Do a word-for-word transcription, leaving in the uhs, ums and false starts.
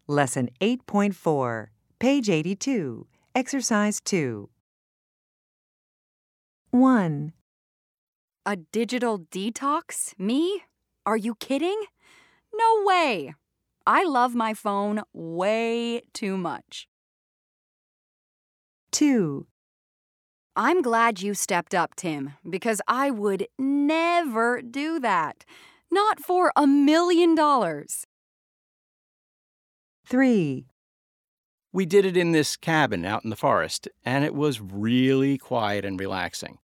Lesson eight point four, page eighty-two, Exercise two. one. A digital detox? Me? Are you kidding? No way! I love my phone way too much. two. I'm glad you stepped up, Tim, because I would never do that. Not for a million dollars. three. We did it in this cabin out in the forest, and it was really quiet and relaxing.